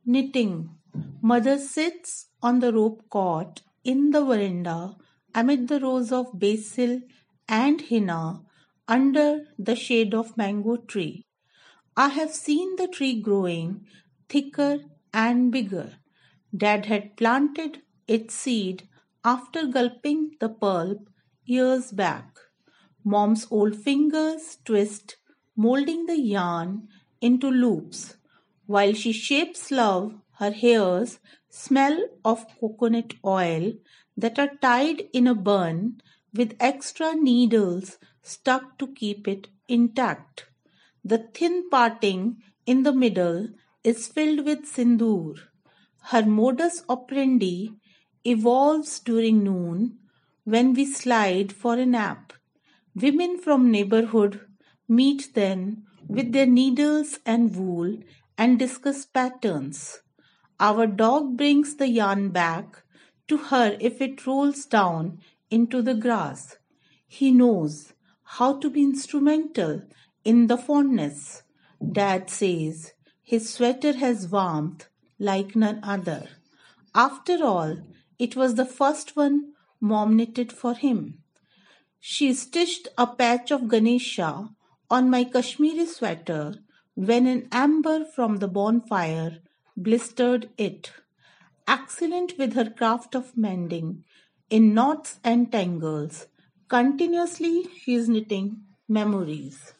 Knitting. Mother sits on the rope cot in the veranda amid the rows of basil and henna under the shade of mango tree. I have seen the tree growing thicker and bigger. Dad had planted its seed after gulping the pulp years back. Mom's old fingers twist, molding the yarn into loops. While she shapes love, her hairs smell of coconut oil that are tied in a bun with extra needles stuck to keep it intact. The thin parting in the middle is filled with sindoor. Her modus operandi evolves during noon when we slide for a nap. Women from neighborhood meet then with their needles and wool and discuss patterns. Our dog brings the yarn back to her if it rolls down into the grass. He knows how to be instrumental in the fondness. Dad says his sweater has warmth like none other. After all, it was the first one Mom knitted for him. She stitched a patch of Ganesha on my Kashmiri sweater when an ember from the bonfire blistered it. Excellent with her craft of mending in knots and tangles, continuously she is knitting memories.